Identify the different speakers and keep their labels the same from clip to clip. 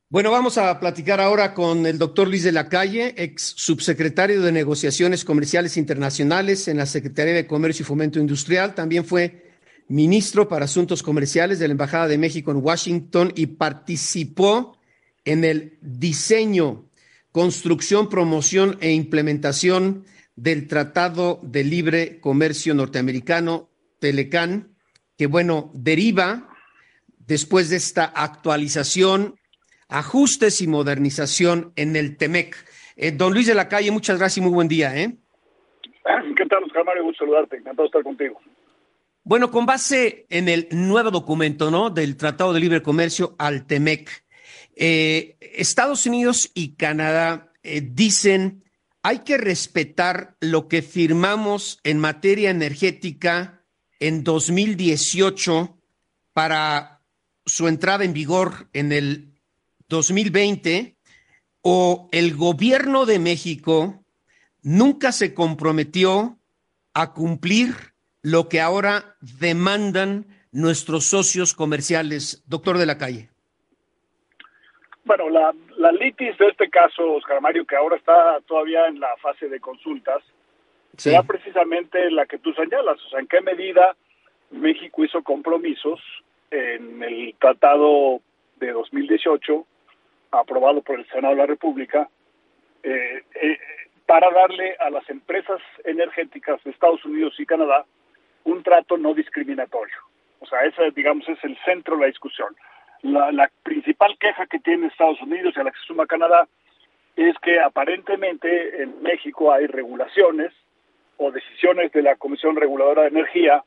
Speaker 1: Bueno, vamos a platicar ahora con el doctor Luis de la Calle, ex subsecretario de Negociaciones Comerciales Internacionales en la Secretaría de Comercio y Fomento Industrial. También fue ministro para Asuntos Comerciales de la Embajada de México en Washington y participó en el diseño, construcción, promoción e implementación del Tratado de Libre Comercio Norteamericano, TELECAN, que bueno, deriva después de esta actualización, ajustes y modernización en el TEMEC. Don Luis de la Calle, muchas gracias y muy buen día.
Speaker 2: ¿Qué tal, Oscar Mario? Gusto saludarte, encantado de estar contigo.
Speaker 1: Bueno, con base en el nuevo documento, ¿no?, del Tratado de Libre Comercio al TEMEC, Estados Unidos y Canadá dicen hay que respetar lo que firmamos en materia energética en 2018 para su entrada en vigor en el 2020, o el gobierno de México nunca se comprometió a cumplir lo que ahora demandan nuestros socios comerciales. Doctor de la Calle.
Speaker 2: Bueno, la litis de este caso, Oscar Mario, que ahora está todavía en la fase de consultas,
Speaker 1: Sí.
Speaker 2: será precisamente la que tú señalas. O sea, en qué medida México hizo compromisos en el tratado de 2018, aprobado por el Senado de la República, para darle a las empresas energéticas de Estados Unidos y Canadá un trato no discriminatorio. O sea, ese, digamos, es el centro de la discusión. La principal queja que tiene Estados Unidos y a la que se suma Canadá es que aparentemente en México hay regulaciones o decisiones de la Comisión Reguladora de Energía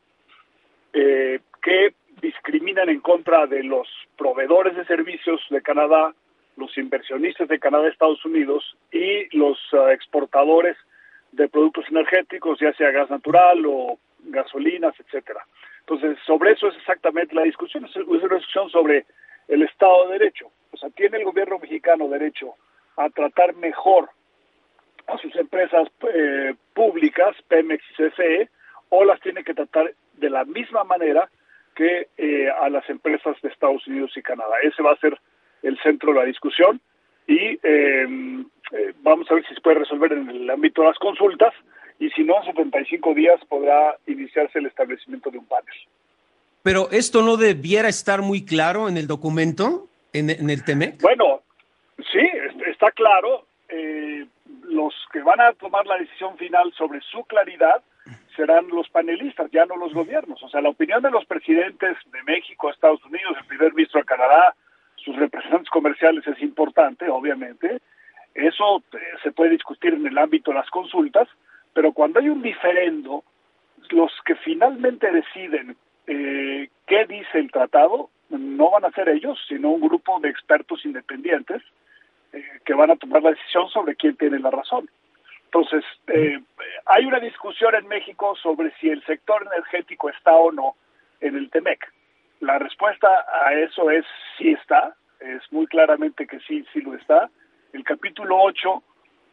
Speaker 2: que discriminan en contra de los proveedores de servicios de Canadá, los inversionistas de Canadá, Estados Unidos y los exportadores de productos energéticos, ya sea gas natural o gasolinas, etcétera. Entonces, sobre eso es exactamente la discusión. Es una discusión sobre el Estado de Derecho. O sea, ¿tiene el gobierno mexicano derecho a tratar mejor a sus empresas públicas, Pemex y CFE, o las tiene que tratar de la misma manera que a las empresas de Estados Unidos y Canadá? Ese va a ser el centro de la discusión y vamos a ver si se puede resolver en el ámbito de las consultas, y si no, en 75 días podrá iniciarse el establecimiento de un panel.
Speaker 1: Pero esto no debiera estar muy claro en el documento, en el TEMEC.
Speaker 2: Bueno, sí, está claro. Los que van a tomar la decisión final sobre su claridad serán los panelistas, ya no los gobiernos. O sea, la opinión de los presidentes de México, Estados Unidos, el primer ministro de Canadá, sus representantes comerciales es importante, obviamente. Eso se puede discutir en el ámbito de las consultas, pero cuando hay un diferendo, los que finalmente deciden qué dice el tratado no van a ser ellos, sino un grupo de expertos independientes que van a tomar la decisión sobre quién tiene la razón. Entonces, hay una discusión en México sobre si el sector energético está o no en el TEMEC. La respuesta a eso es sí está, es muy claramente que sí lo está. El capítulo 8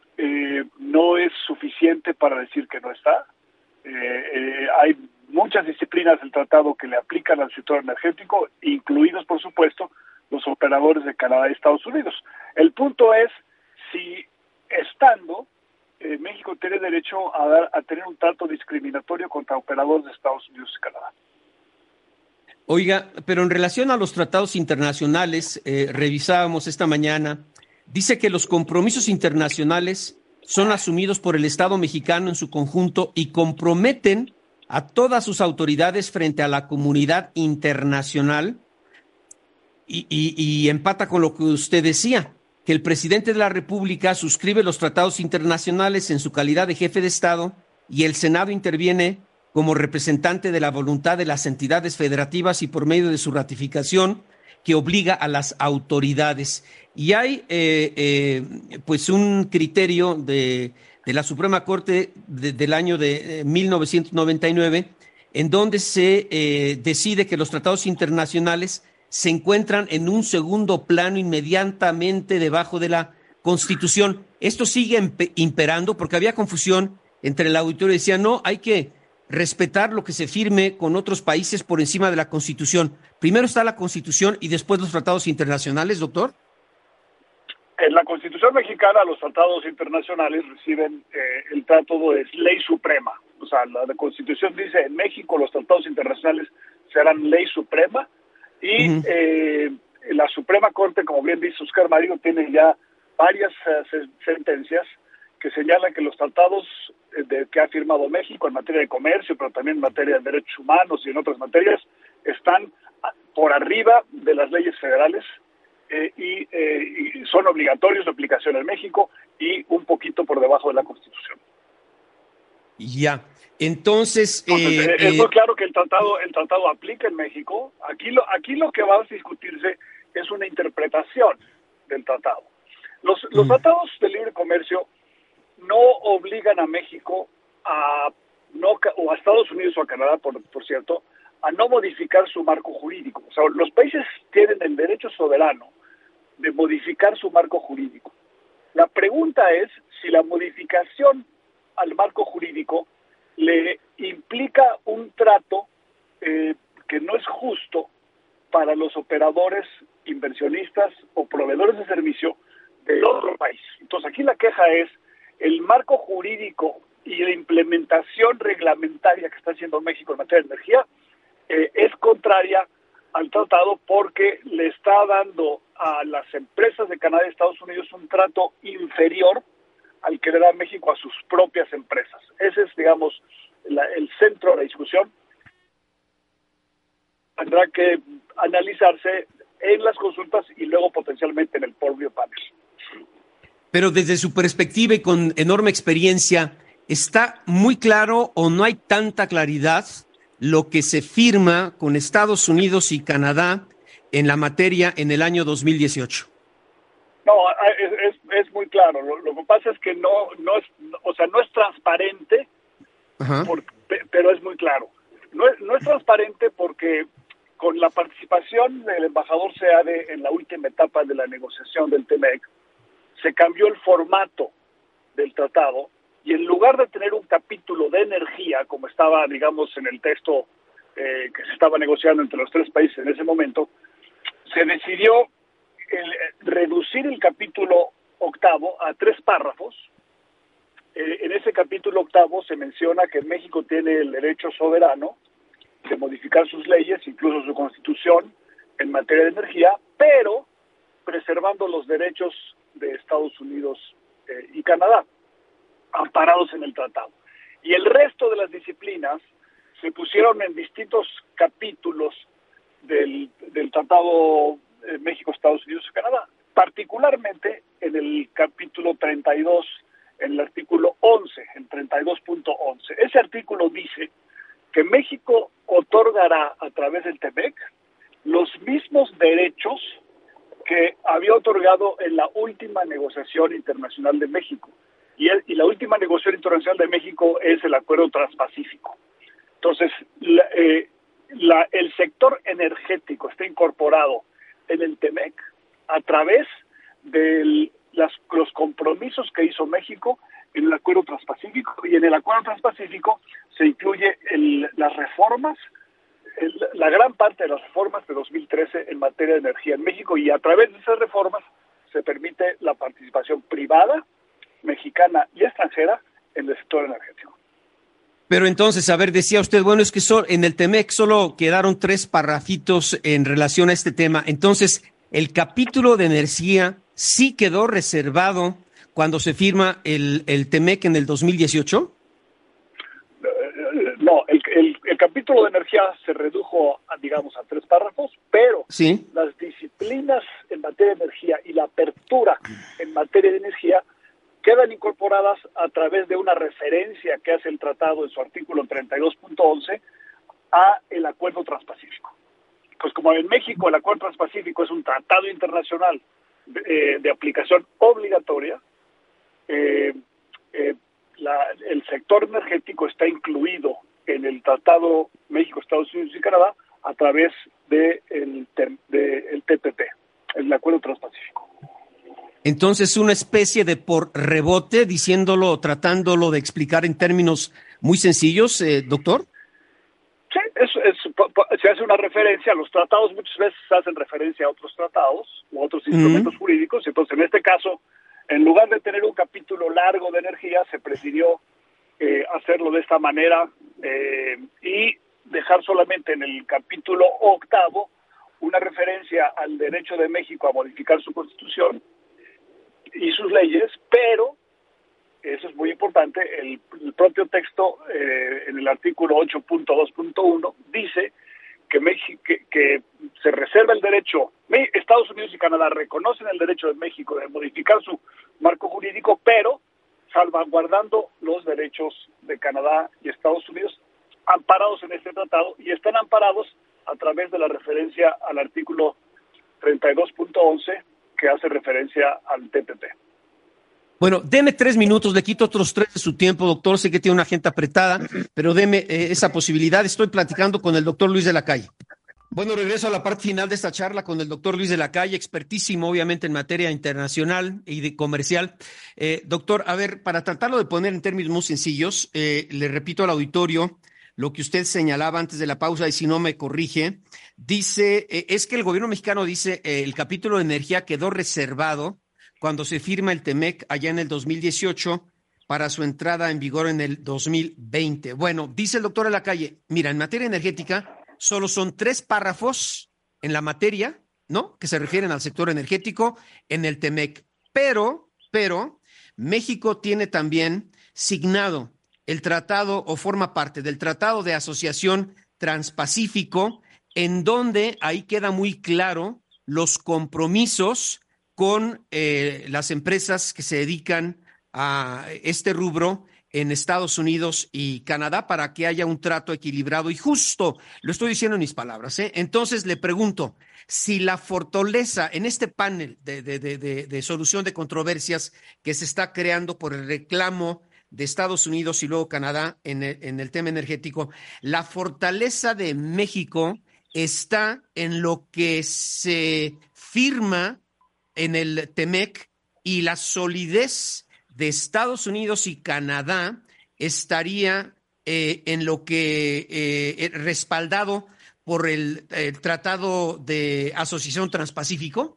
Speaker 2: no es suficiente para decir que no está. Hay muchas disciplinas del tratado que le aplican al sector energético, incluidos, por supuesto, los operadores de Canadá y Estados Unidos. El punto es si, estando, México tiene derecho a tener un trato discriminatorio contra operadores de Estados Unidos y Canadá.
Speaker 1: Oiga, pero en relación a los tratados internacionales, revisábamos esta mañana, dice que los compromisos internacionales son asumidos por el Estado mexicano en su conjunto y comprometen a todas sus autoridades frente a la comunidad internacional, y empata con lo que usted decía, que el presidente de la República suscribe los tratados internacionales en su calidad de jefe de Estado y el Senado interviene como representante de la voluntad de las entidades federativas y por medio de su ratificación que obliga a las autoridades. Y hay pues un criterio de la Suprema Corte del año de 1999 en donde se decide que los tratados internacionales se encuentran en un segundo plano inmediatamente debajo de la Constitución. Esto sigue imperando porque había confusión entre el auditorio y decía, no, hay que respetar lo que se firme con otros países por encima de la Constitución. Primero está la Constitución y después los tratados internacionales, doctor.
Speaker 2: En la Constitución mexicana, los tratados internacionales reciben el trato de ley suprema. O sea, la Constitución dice, en México los tratados internacionales serán ley suprema y la Suprema Corte, como bien dice Oscar Mario, tiene ya varias sentencias que señalan que los tratados que ha firmado México en materia de comercio, pero también en materia de derechos humanos y en otras materias, están por arriba de las leyes federales y son obligatorios de aplicación en México y un poquito por debajo de la Constitución.
Speaker 1: Ya, entonces
Speaker 2: es muy claro que el tratado aplica en México. Aquí lo que va a discutirse es una interpretación del tratado. Los tratados de libre comercio no obligan a México o a Estados Unidos o a Canadá, por cierto, a no modificar su marco jurídico. O sea, los países tienen el derecho soberano de modificar su marco jurídico. La pregunta es si la modificación al marco jurídico le implica un trato que no es justo para los operadores, inversionistas o proveedores de servicio del otro país. Entonces aquí la queja es el marco jurídico y la implementación reglamentaria que está haciendo México en materia de energía es contraria al tratado porque le está dando a las empresas de Canadá y Estados Unidos un trato inferior al que le da México a sus propias empresas. Ese es, digamos, el centro de la discusión. Tendrá que analizarse en las consultas y luego potencialmente en el propio panel.
Speaker 1: Pero desde su perspectiva y con enorme experiencia, ¿está muy claro o no hay tanta claridad lo que se firma con Estados Unidos y Canadá en la materia en el año 2018?
Speaker 2: No, es muy claro. Lo que pasa es que no es transparente, pero es muy claro. No es transparente porque con la participación del embajador Seade en la última etapa de la negociación del TEMEC, se cambió el formato del tratado y en lugar de tener un capítulo de energía, como estaba, digamos, en el texto que se estaba negociando entre los tres países en ese momento, se decidió reducir el capítulo octavo a 3 párrafos. En ese capítulo octavo se menciona que México tiene el derecho soberano de modificar sus leyes, incluso su constitución, en materia de energía, pero preservando los derechos de Estados Unidos y Canadá, amparados en el tratado. Y el resto de las disciplinas se pusieron en distintos capítulos del Tratado México, Estados Unidos y Canadá, particularmente en el capítulo 32, en el artículo 11, en 32.11. Ese artículo dice que México otorgará a través del TEMEC los mismos derechos que había otorgado en la última negociación internacional de México. Y la última negociación internacional de México es el Acuerdo Transpacífico. Entonces, el sector energético está incorporado en el TEMEC a través de los compromisos que hizo México en el Acuerdo Transpacífico, y en el Acuerdo Transpacífico se incluye las reformas, la gran parte de las reformas de 2013 en materia de energía en México, y a través de esas reformas se permite la participación privada, mexicana y extranjera en el sector energético.
Speaker 1: Pero entonces, a ver, decía usted, bueno, es que en el TEMEC solo quedaron 3 parrafitos en relación a este tema. Entonces, ¿el capítulo de energía sí quedó reservado cuando se firma el TEMEC en el 2018?
Speaker 2: No, el capítulo de energía se redujo, digamos, a 3 párrafos, pero
Speaker 1: ¿sí?
Speaker 2: Las disciplinas en materia de energía y la apertura en materia de energía quedan incorporadas a través de una referencia que hace el tratado en su artículo 32.11 a el Acuerdo Transpacífico. Pues como en México el Acuerdo Transpacífico es un tratado internacional de aplicación obligatoria, el sector energético está incluido en el Tratado México, Estados Unidos y Canadá a través del TPP, el Acuerdo Transpacífico.
Speaker 1: Entonces, una especie de por rebote, tratándolo de explicar en términos muy sencillos, doctor.
Speaker 2: Sí, se hace hace una referencia, los tratados muchas veces hacen referencia a otros tratados u otros instrumentos jurídicos, entonces en este caso, en lugar de tener un capítulo largo de energía, se prefirió hacerlo de esta manera y dejar solamente en el capítulo 8 una referencia al derecho de México a modificar su constitución y sus leyes, pero, eso es muy importante, el propio texto en el artículo 8.2.1 dice que se reserva el derecho, Estados Unidos y Canadá reconocen el derecho de México de modificar su marco jurídico, pero salvaguardando los derechos de Canadá y Estados Unidos amparados en este tratado, y están amparados a través de la referencia al artículo 32.11 que hace referencia al TPP.
Speaker 1: Bueno, deme 3 minutos, le quito otros 3 de su tiempo, doctor. Sé que tiene una agenda apretada, pero deme esa posibilidad. Estoy platicando con el doctor Luis de la Calle. Bueno, regreso a la parte final de esta charla con el doctor Luis de la Calle, expertísimo obviamente en materia internacional y de comercial. Doctor, a ver, para tratarlo de poner en términos muy sencillos, le repito al auditorio lo que usted señalaba antes de la pausa, y si no me corrige, dice, es que el gobierno mexicano dice, el capítulo de energía quedó reservado cuando se firma el TEMEC allá en el 2018 para su entrada en vigor en el 2020. Bueno, dice el doctor de la Calle, mira, en materia energética solo son 3 párrafos en la materia, ¿no?, que se refieren al sector energético en el TEMEC, pero México tiene también signado el tratado o forma parte del Tratado de Asociación Transpacífico, en donde ahí queda muy claro los compromisos con las empresas que se dedican a este rubro en Estados Unidos y Canadá para que haya un trato equilibrado y justo. Lo estoy diciendo en mis palabras, ¿eh? Entonces le pregunto, si la fortaleza en este panel de solución de controversias que se está creando por el reclamo de Estados Unidos y luego Canadá en el tema energético, la fortaleza de México está en lo que se firma en el TEMEC, y la solidez de Estados Unidos y Canadá estaría en lo que respaldado por el Tratado de Asociación Transpacífico.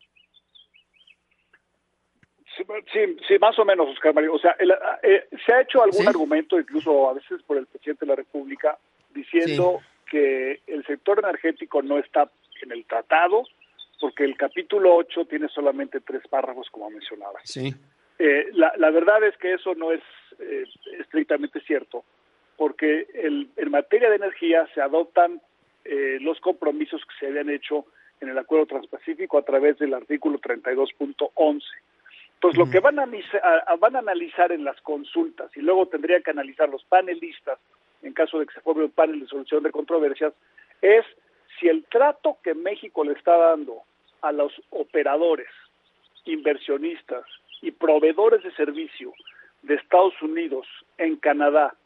Speaker 2: Sí, más o menos, Oscar Mario. O sea, se ha hecho algún argumento, incluso a veces por el presidente de la República, diciendo que el sector energético no está en el tratado porque el capítulo 8 tiene solamente 3 párrafos, como mencionaba.
Speaker 1: Sí.
Speaker 2: La verdad es que eso no es estrictamente cierto, porque en materia de energía se adoptan los compromisos que se habían hecho en el Acuerdo Transpacífico a través del artículo 32.11. Entonces, lo que van a analizar en las consultas, y luego tendrían que analizar los panelistas, en caso de que se forme un panel de solución de controversias, es si el trato que México le está dando a los operadores, inversionistas y proveedores de servicio de Estados Unidos en Canadá,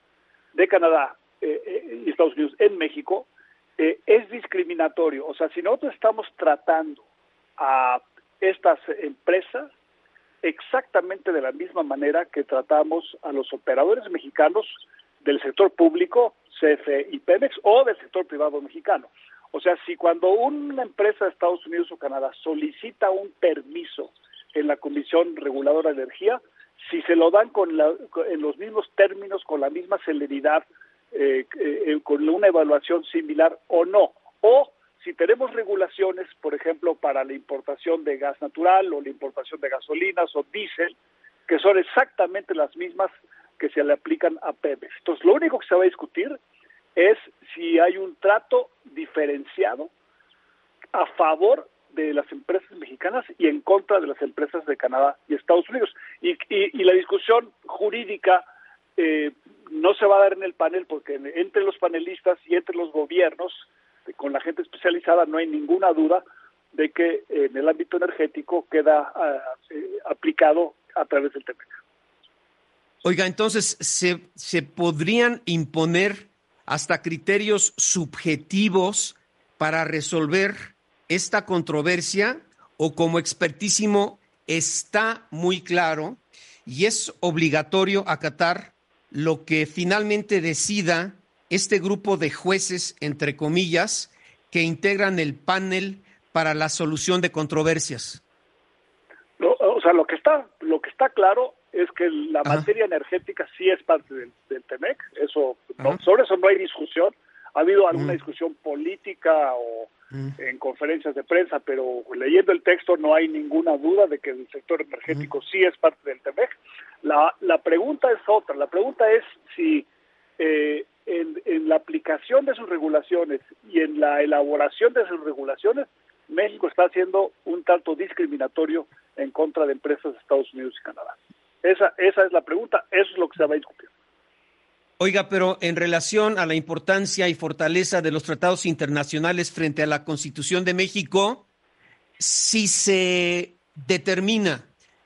Speaker 2: y Estados Unidos en México, es discriminatorio. O sea, si nosotros estamos tratando a estas empresas exactamente de la misma manera que tratamos a los operadores mexicanos del sector público, CFE y Pemex, o del sector privado mexicano. O sea, si cuando una empresa de Estados Unidos o Canadá solicita un permiso en la Comisión Reguladora de Energía, si se lo dan en los mismos términos, con la misma celeridad, con una evaluación similar o no, o si tenemos regulaciones, por ejemplo, para la importación de gas natural o la importación de gasolinas o diésel, que son exactamente las mismas que se le aplican a Pemex. Entonces, lo único que se va a discutir es si hay un trato diferenciado a favor de las empresas mexicanas y en contra de las empresas de Canadá y Estados Unidos. Y la discusión jurídica no se va a dar en el panel, porque entre los panelistas y entre los gobiernos, con la gente especializada, no hay ninguna duda de que en el ámbito energético queda aplicado a través del TEMEC.
Speaker 1: Oiga, entonces, ¿se podrían imponer hasta criterios subjetivos para resolver esta controversia, o como expertísimo está muy claro y es obligatorio acatar lo que finalmente decida este grupo de jueces, entre comillas, que integran el panel para la solución de controversias?
Speaker 2: No, o sea, lo que está claro es que la
Speaker 1: Ajá.
Speaker 2: materia energética sí es parte del TEMEC,
Speaker 1: Ajá.
Speaker 2: sobre eso no hay discusión. Ha habido alguna
Speaker 1: Mm,
Speaker 2: discusión política o
Speaker 1: mm,
Speaker 2: en conferencias de prensa, pero leyendo el texto no hay ninguna duda de que el sector
Speaker 1: mm.
Speaker 2: energético sí es parte del TEMEC. La pregunta es otra, la pregunta es si en la aplicación de sus regulaciones y en la elaboración de sus regulaciones, México está haciendo un trato discriminatorio en contra de empresas de Estados Unidos y Canadá. Esa es la pregunta, eso es lo que se va a discutir.
Speaker 1: Oiga, pero en relación a la importancia y fortaleza de los tratados internacionales frente a la Constitución de México, si se determina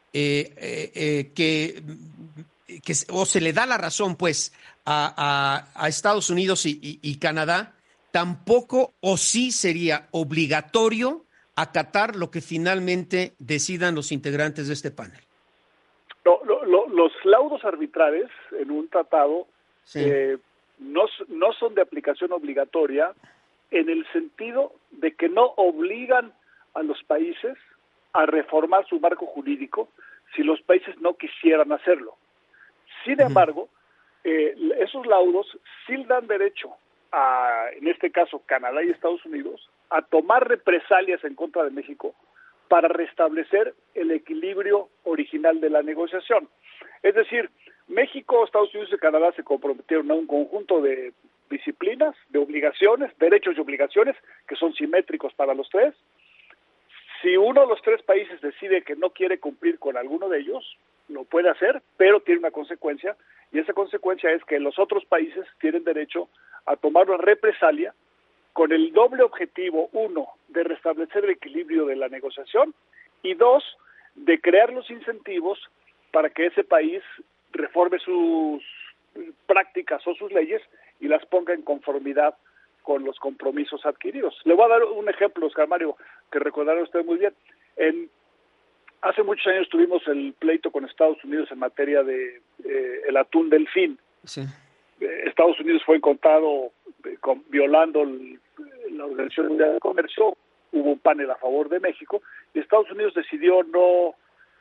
Speaker 1: o se le da la razón, pues, a Estados Unidos y Canadá, tampoco o sí sería obligatorio acatar lo que finalmente decidan los integrantes de este panel.
Speaker 2: Los laudos arbitrales en un tratado
Speaker 1: Sí.
Speaker 2: no son de aplicación obligatoria en el sentido de que no obligan a los países a reformar su marco jurídico si los países no quisieran hacerlo. Sin
Speaker 1: Uh-huh.
Speaker 2: embargo, esos laudos sí dan derecho a, en este caso, Canadá y Estados Unidos, a tomar represalias en contra de México para restablecer el equilibrio original de la negociación. Es decir, México, Estados Unidos y Canadá se comprometieron a un conjunto de disciplinas, de obligaciones, derechos y obligaciones, que son simétricos para los tres. Si uno de los tres países decide que no quiere cumplir con alguno de ellos, lo puede hacer, pero tiene una consecuencia, y esa consecuencia es que los otros países tienen derecho a tomar una represalia con el doble objetivo, uno, de restablecer el equilibrio de la negociación, y dos, de crear los incentivos para que ese país reforme sus prácticas o sus leyes y las ponga en conformidad con los compromisos adquiridos. Le voy a dar un ejemplo, Oscar Mario, que recordará usted muy bien. Hace muchos años tuvimos el pleito con Estados Unidos en materia de el atún delfín.
Speaker 1: Sí.
Speaker 2: Estados Unidos fue encontrado violando la Organización Mundial de Comercio, hubo un panel a favor de México, y Estados Unidos decidió no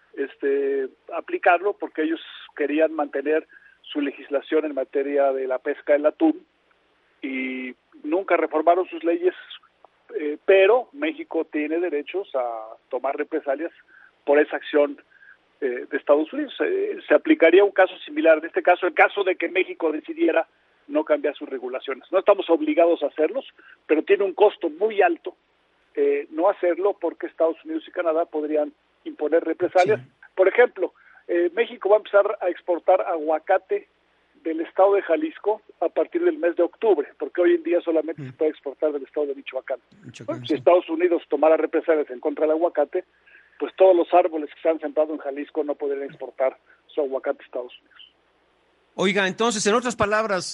Speaker 2: aplicarlo porque ellos querían mantener su legislación en materia de la pesca del atún y nunca reformaron sus leyes, pero México tiene derechos a tomar represalias por esa acción de Estados Unidos. Se aplicaría un caso similar, en este caso, en caso de que México decidiera no cambiar sus regulaciones. No estamos obligados a hacerlos, pero tiene un costo muy alto no hacerlo porque Estados Unidos y Canadá podrían imponer represalias.
Speaker 1: Sí.
Speaker 2: Por ejemplo, México va a empezar a exportar aguacate del estado de Jalisco a partir del mes de octubre, porque hoy en día solamente se puede exportar del estado de Michoacán. Bueno, si
Speaker 1: Sí.
Speaker 2: Estados Unidos tomara represalias en contra del aguacate, pues todos los árboles que se han sembrado en Jalisco no podrían exportar su aguacate a Estados Unidos.
Speaker 1: Oiga, entonces, en otras palabras,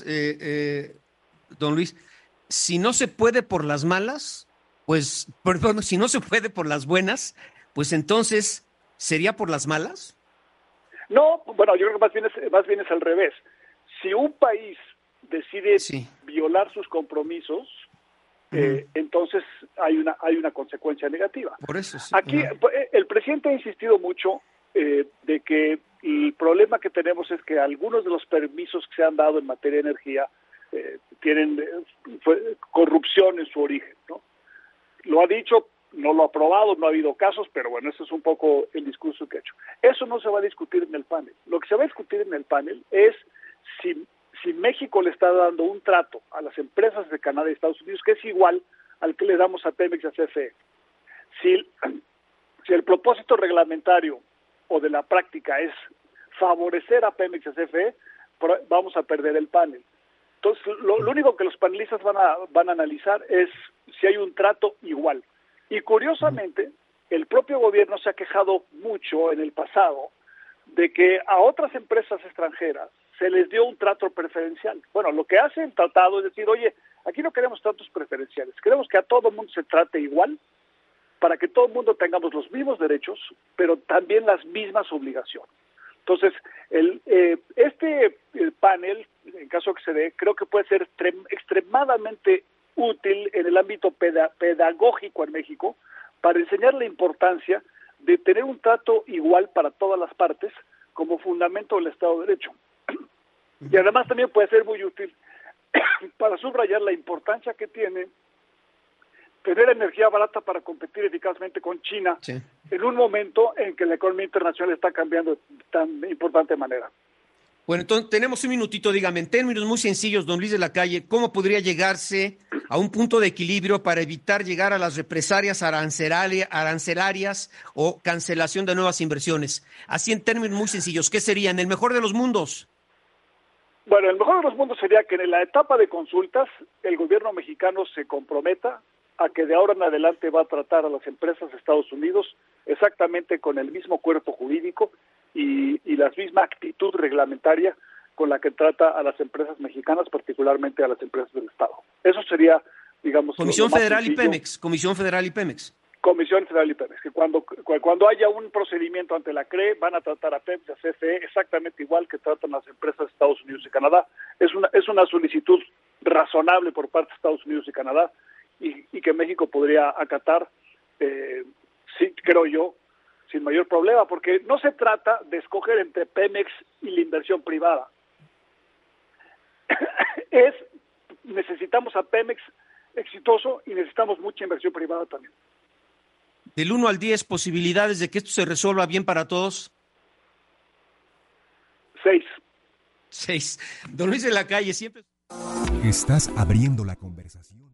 Speaker 1: don Luis, si no se puede por las malas, pues, perdón, si no se puede por las buenas, pues entonces, ¿sería por las malas?
Speaker 2: No, bueno, yo creo que más bien es al revés. Si un país decide
Speaker 1: Sí.
Speaker 2: violar sus compromisos,
Speaker 1: Uh-huh.
Speaker 2: entonces hay una consecuencia negativa.
Speaker 1: Por eso, sí.
Speaker 2: Aquí
Speaker 1: Uh-huh.
Speaker 2: el presidente ha insistido mucho de que el problema que tenemos es que algunos de los permisos que se han dado en materia de energía tienen corrupción en su origen, ¿no? Lo ha dicho, no lo ha aprobado, no ha habido casos, pero bueno, ese es un poco el discurso que ha hecho. Eso no se va a discutir en el panel. Lo que se va a discutir en el panel es si México le está dando un trato a las empresas de Canadá y Estados Unidos que es igual al que le damos a Pemex y a CFE. Si el propósito reglamentario o de la práctica es favorecer a Pemex y a CFE, vamos a perder el panel. Entonces, lo único que los panelistas van a analizar es si hay un trato igual. Y curiosamente, el propio gobierno se ha quejado mucho en el pasado de que a otras empresas extranjeras se les dio un trato preferencial. Bueno, lo que hace el tratado es decir, oye, aquí no queremos tratos preferenciales, queremos que a todo mundo se trate igual, para que todo el mundo tengamos los mismos derechos, pero también las mismas obligaciones. Entonces, el panel, en caso que se dé, creo que puede ser extremadamente útil en el ámbito pedagógico en México para enseñar la importancia de tener un trato igual para todas las partes como fundamento del Estado de Derecho. Y además también puede ser muy útil para subrayar la importancia que tiene tener energía barata para competir eficazmente con China, sí, en un momento en que la economía internacional está cambiando de tan importante manera.
Speaker 1: Bueno, entonces tenemos un minutito, dígame, en términos muy sencillos, don Luis de la Calle, ¿cómo podría llegarse a un punto de equilibrio para evitar llegar a las represalias arancelarias o cancelación de nuevas inversiones? Así en términos muy sencillos, ¿qué sería en el mejor de los mundos?
Speaker 2: Bueno, el mejor de los mundos sería que en la etapa de consultas el gobierno mexicano se comprometa a que de ahora en adelante va a tratar a las empresas de Estados Unidos exactamente con el mismo cuerpo jurídico y la misma actitud reglamentaria con la que trata a las empresas mexicanas, particularmente a las empresas del Estado. Eso sería, digamos...
Speaker 1: Comisión Federal y Pemex, Comisión Federal y Pemex.
Speaker 2: Comisión Federal y Pemex, que cuando haya un procedimiento ante la CRE van a tratar a Pemex y a CFE exactamente igual que tratan las empresas de Estados Unidos y Canadá. Es una solicitud razonable por parte de Estados Unidos y Canadá y que México podría acatar, sí, creo yo, sin mayor problema, porque no se trata de escoger entre Pemex y la inversión privada. Necesitamos a Pemex exitoso y necesitamos mucha inversión privada también.
Speaker 1: Del 1 al 10, ¿posibilidades de que esto se resuelva bien para todos?
Speaker 2: 6.
Speaker 1: Don Luis de la Calle, siempre...
Speaker 3: Estás abriendo la conversación.